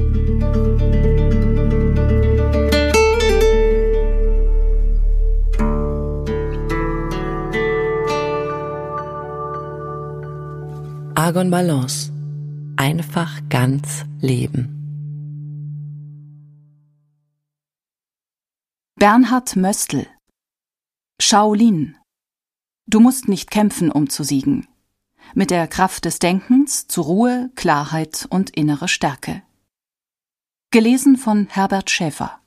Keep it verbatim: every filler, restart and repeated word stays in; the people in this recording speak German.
Argon Balance. Einfach ganz leben. Bernhard Möstl. Shaolin. Du musst nicht kämpfen, um zu siegen. Mit der Kraft des Denkens zu Ruhe, Klarheit und innerer Stärke. Gelesen von Herbert Schäfer.